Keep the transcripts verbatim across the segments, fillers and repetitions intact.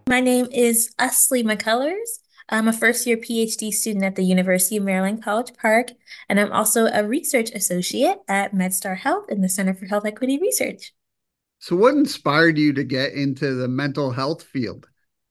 My name is Usley McCullers. I'm a first year PhD student at the University of Maryland, College Park, and I'm also a research associate at MedStar Health in the Center for Health Equity Research. So, what inspired you to get into the mental health field?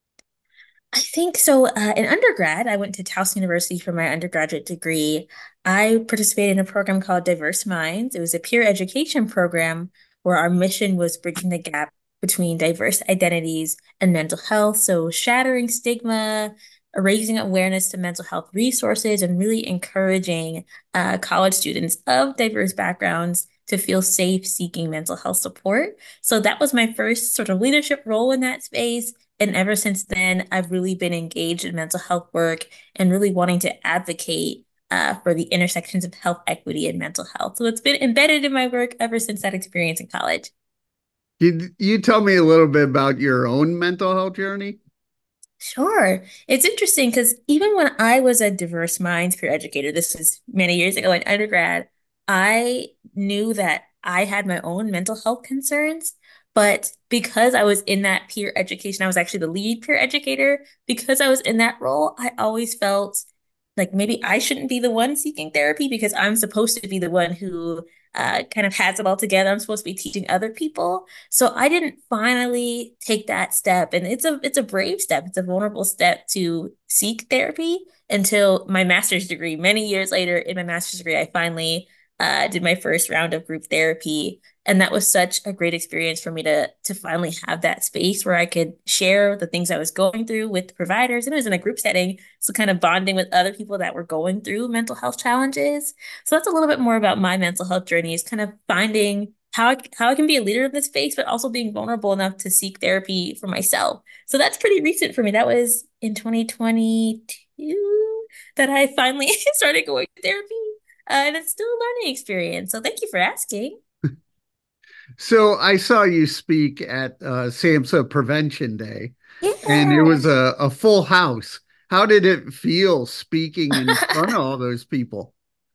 I think so. Uh, in undergrad, I went to Towson University for my undergraduate degree. I participated in a program called Diverse Minds. It was a peer education program where our mission was bridging the gap between diverse identities and mental health. So, shattering stigma, raising awareness to mental health resources, and really encouraging uh, college students of diverse backgrounds to feel safe seeking mental health support. So, that was my first sort of leadership role in that space. And ever since then, I've really been engaged in mental health work and really wanting to advocate uh, for the intersections of health equity and mental health. So it's been embedded in my work ever since that experience in college. Could you tell me a little bit about your own mental health journey? Sure. It's interesting because even when I was a diverse minds peer educator, this was many years ago in undergrad, I knew that I had my own mental health concerns. But because I was in that peer education, I was actually the lead peer educator. Because I was in that role, I always felt like maybe I shouldn't be the one seeking therapy because I'm supposed to be the one who uh, kind of has it all together. I'm supposed to be teaching other people. So I didn't finally take that step. And it's a it's a brave step. It's a vulnerable step to seek therapy until my master's degree. Many years later in my master's degree, I finally uh, did my first round of group therapy. And that was such a great experience for me to to finally have that space where I could share the things I was going through with the providers. And it was in a group setting, so kind of bonding with other people that were going through mental health challenges. So that's a little bit more about my mental health journey, is kind of finding how I, how I can be a leader in this space, but also being vulnerable enough to seek therapy for myself. So that's pretty recent for me. That was in twenty twenty-two that I finally started going to therapy. Uh, and it's still a learning experience. So thank you for asking. So, I saw you speak at uh, SAMHSA Prevention Day, and it Yeah. was a, a full house. How did it feel speaking in front of all those people?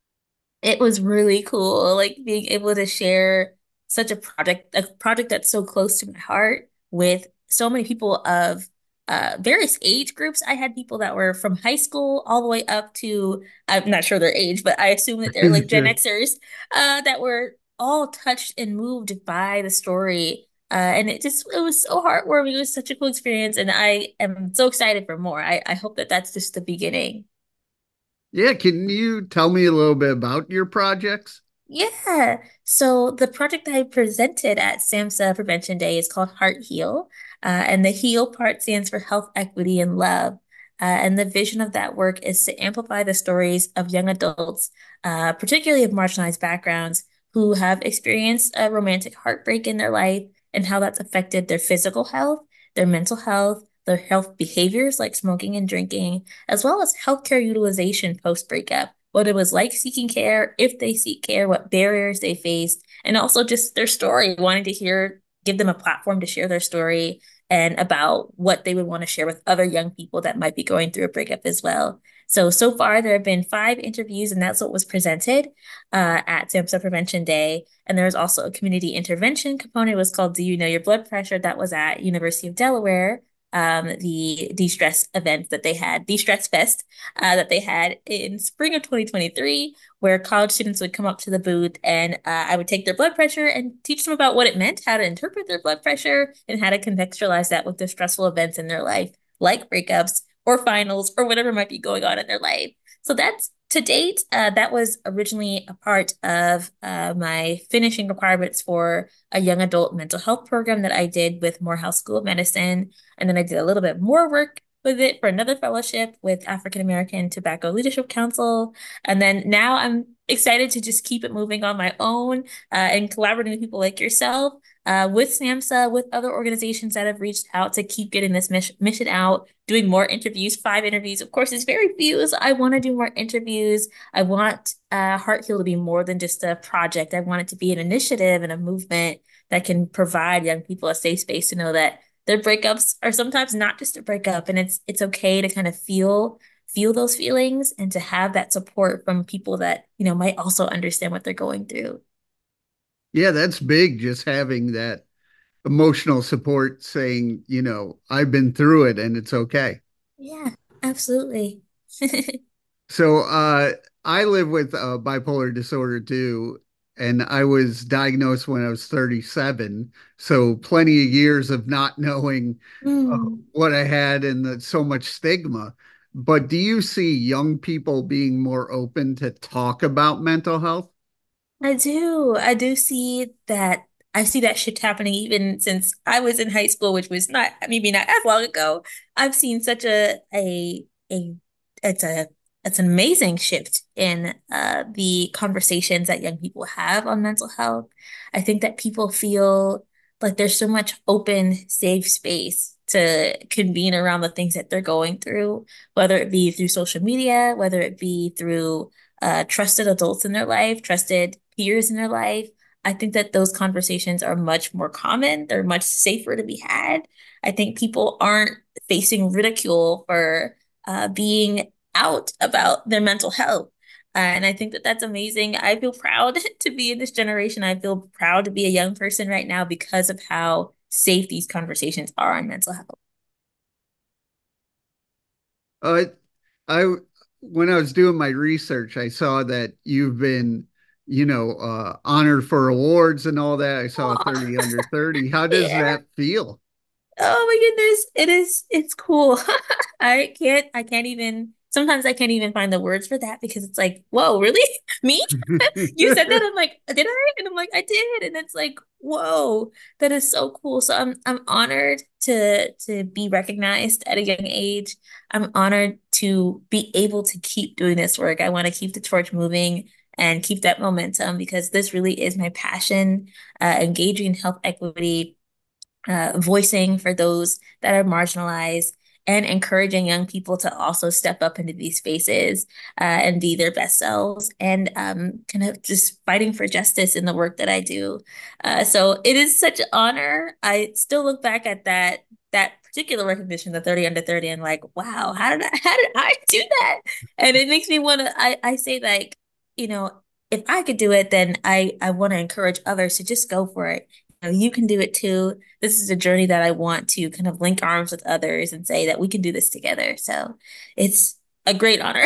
It was really cool, like being able to share such a project, a project that's so close to my heart with so many people of uh, various age groups. I had people that were from high school all the way up to, I'm not sure their age, but I assume that they're like Gen Xers uh, that were all touched and moved by the story. Uh, and it just, it was so heartwarming. It was such a cool experience. And I am so excited for more. I, I hope that that's just the beginning. Yeah, can you tell me a little bit about your projects? Yeah. So the project that I presented at SAMHSA Prevention Day is called Heart Heal. Uh, and the HEAL part stands for health, equity, and love. Uh, and the vision of that work is to amplify the stories of young adults, uh, particularly of marginalized backgrounds, who have experienced a romantic heartbreak in their life and how that's affected their physical health, their mental health, their health behaviors like smoking and drinking, as well as healthcare utilization post breakup, what it was like seeking care, if they seek care, what barriers they faced, and also just their story, wanting to hear, give them a platform to share their story and about what they would want to share with other young people that might be going through a breakup as well. So, so far, there have been five interviews, and that's what was presented uh, at SAMHSA Prevention Day. And there was also a community intervention component. It was called Do You Know Your Blood Pressure? That was at University of Delaware, um, the de-stress event that they had, de-stress fest uh, that they had in spring of twenty twenty-three, where college students would come up to the booth and uh, I would take their blood pressure and teach them about what it meant, how to interpret their blood pressure, and how to contextualize that with the stressful events in their life, like breakups or finals or whatever might be going on in their life. So that's to date, uh, that was originally a part of uh, my finishing requirements for a young adult mental health program that I did with Morehouse School of Medicine. And then I did a little bit more work with it for another fellowship with African American Tobacco Leadership Council. And then now I'm excited to just keep it moving on my own uh, and collaborating with people like yourself, uh, with SAMHSA, with other organizations that have reached out to keep getting this mission, mission out, doing more interviews, five interviews. Of course, it's very few, so I want to do more interviews. I want uh, Heart Heal to be more than just a project. I want it to be an initiative and a movement that can provide young people a safe space to know that their breakups are sometimes not just a breakup, and it's it's okay to kind of feel feel those feelings and to have that support from people that, you know, might also understand what they're going through. Yeah, that's big just having that emotional support saying, you know, I've been through it and it's okay. Yeah, absolutely. So uh, I live with uh, bipolar disorder too, and I was diagnosed when I was thirty-seven. So plenty of years of not knowing uh, Mm. what I had and the, so much stigma. But do you see young people being more open to talk about mental health? I do. I do see that. I see that shift happening even since I was in high school, which was not maybe not as long ago. I've seen such a a a it's a it's an amazing shift in uh, the conversations that young people have on mental health. I think that people feel like there's so much open, safe space to convene around the things that they're going through, whether it be through social media, whether it be through uh, trusted adults in their life, trusted peers in their life. I think that those conversations are much more common. They're much safer to be had. I think people aren't facing ridicule for uh, being out about their mental health. Uh, and I think that that's amazing. I feel proud to be in this generation. I feel proud to be a young person right now because of how safe these conversations are on mental health. Uh, I when I was doing my research, I saw that you've been, you know, uh, honored for awards and all that. I saw a Aw, thirty under thirty. How does yeah. that feel? Oh my goodness, it is it's cool. I can't I can't even sometimes I can't even find the words for that because it's like, whoa, really? Me? You said that? I'm like, did I? And I'm like, I did. And it's like, whoa, that is so cool. So I'm I'm honored to to be recognized at a young age. I'm honored to be able to keep doing this work. I want to keep the torch moving and keep that momentum because this really is my passion, uh, engaging in health equity, uh, voicing for those that are marginalized, and encouraging young people to also step up into these spaces uh, and be their best selves, and um, kind of just fighting for justice in the work that I do. Uh, so it is such an honor. I still look back at that that particular recognition, the thirty under thirty, and like, wow, how did I how did I do that? And it makes me want to. I I say like, you know, if I could do it, then I I want to encourage others to just go for it. You know, you can do it too. This is a journey that I want to kind of link arms with others and say that we can do this together. So it's a great honor.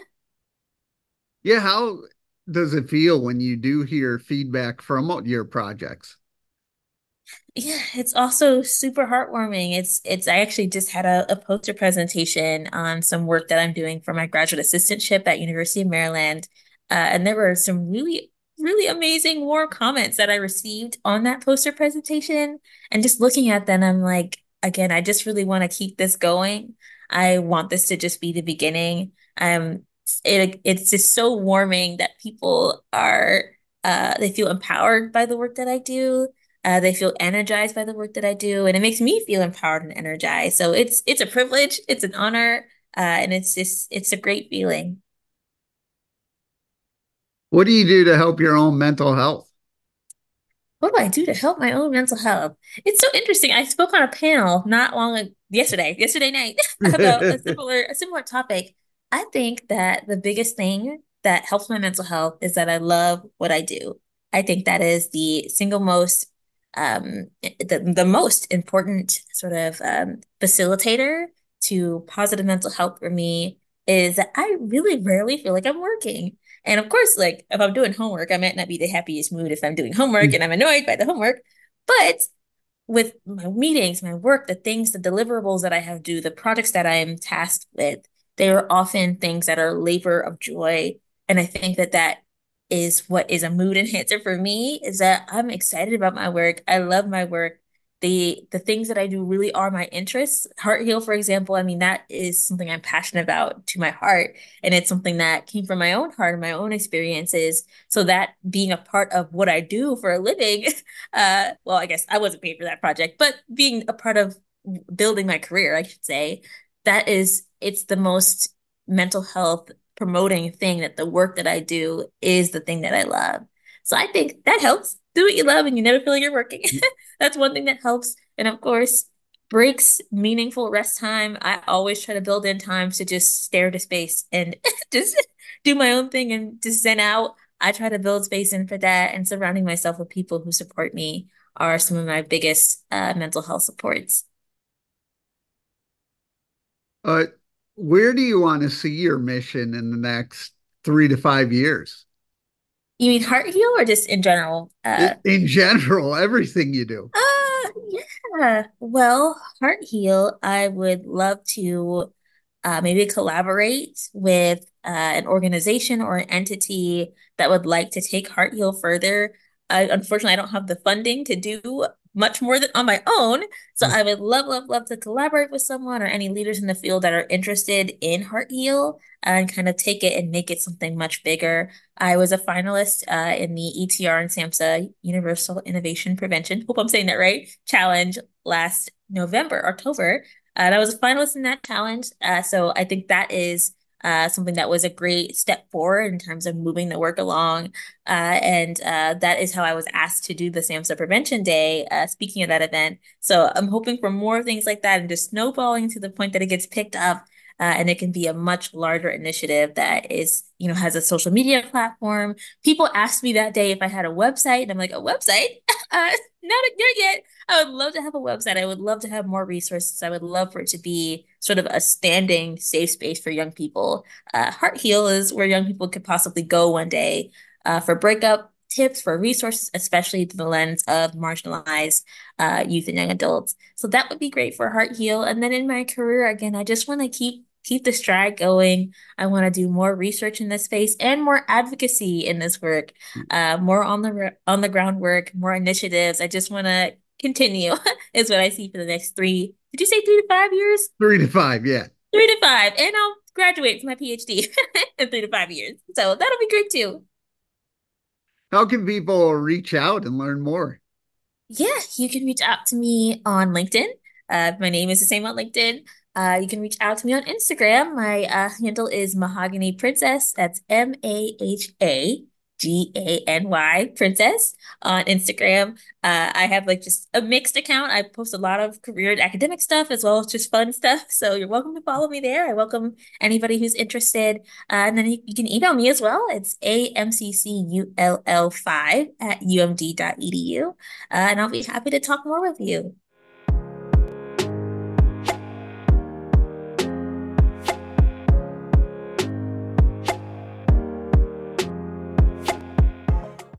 Yeah, how does it feel when you do hear feedback from your projects? Yeah, it's also super heartwarming. It's it's I actually just had a, a poster presentation on some work that I'm doing for my graduate assistantship at University of Maryland. Uh, and there were some really, really amazing warm comments that I received on that poster presentation. And just looking at them, I'm like, again, I just really want to keep this going. I want this to just be the beginning. Um, it it's just so warming that people are uh they feel empowered by the work that I do. Uh, they feel energized by the work that I do, and it makes me feel empowered and energized. So it's it's a privilege, it's an honor, uh, and it's just it's a great feeling. What do you do to help your own mental health? What do I do to help my own mental health? It's so interesting. I spoke on a panel not long ago, yesterday, yesterday night, about a similar a similar topic. I think that the biggest thing that helps my mental health is that I love what I do. I think that is the single most um the, the most important sort of um facilitator to positive mental health for me is that I really rarely feel like I'm working. And of course, like if I'm doing homework, I might not be the happiest mood if I'm doing homework and I'm annoyed by the homework. But with my meetings, my work, the things, the deliverables that I have to do, the projects that I am tasked with, they are often things that are labor of joy. And I think that that is what is a mood enhancer for me is that I'm excited about my work. I love my work. The the things that I do really are my interests. Heart Heal, for example, I mean, that is something I'm passionate about to my heart. And it's something that came from my own heart and my own experiences. So that being a part of what I do for a living uh, well, I guess I wasn't paid for that project, but being a part of building my career, I should say, that is, it's the most mental health promoting thing that the work that I do is the thing that I love. So I think that helps. Do what you love and you never feel like you're working. That's one thing that helps. And of course, breaks, meaningful rest time. I always try to build in times to just stare into space and just do my own thing and just zen out. I try to build space in for that and surrounding myself with people who support me are some of my biggest uh, mental health supports. Uh, where do you want to see your mission in the next three to five years? You mean Heart Heal or just in general? Uh, I- In general, everything you do. uh, yeah. Well, Heart Heal, I would love to uh, maybe collaborate with uh, an organization or an entity that would like to take Heart Heal further. I, unfortunately, I don't have the funding to do much more than on my own. So I would love, love, love to collaborate with someone or any leaders in the field that are interested in Heart Heal and kind of take it and make it something much bigger. I was a finalist uh, in the E T R and SAMHSA Universal Innovation Prevention, hope I'm saying that right, challenge last November, October. Uh, and I was a finalist in that challenge. Uh, so I think that is uh, something that was a great step forward in terms of moving the work along. Uh, and uh, that is how I was asked to do the SAMHSA Prevention Day, uh, speaking of that event. So I'm hoping for more things like that and just snowballing to the point that it gets picked up. Uh, and it can be a much larger initiative that is, you know, has a social media platform. People asked me that day if I had a website, and I'm like, a website? uh, not a, not yet. I would love to have a website. I would love to have more resources. I would love for it to be sort of a standing safe space for young people. Uh, Heart Heal is where young people could possibly go one day uh, for breakup tips, for resources, especially through the lens of marginalized uh, youth and young adults. So that would be great for Heart Heal. And then in my career, again, I just want to keep keep the stride going. I want to do more research in this space and more advocacy in this work, uh, more on the on the ground work, more initiatives. I just want to continue is what I see for the next three. Did you say three to five years? Three to five, yeah. Three to five, and I'll graduate from my PhD in three to five years. So that'll be great too. How can people reach out and learn more? Yeah, you can reach out to me on LinkedIn. Uh, my name is the same on LinkedIn. Uh, you can reach out to me on Instagram. My uh, handle is Mahogany Princess. That's M A H A G A N Y Princess on Instagram. Uh, I have like just a mixed account. I post a lot of career and academic stuff as well as just fun stuff. So you're welcome to follow me there. I welcome anybody who's interested. Uh, and then you, you can email me as well. It's A M C C U L L five at U M D dot E D U. Uh, and I'll be happy to talk more with you.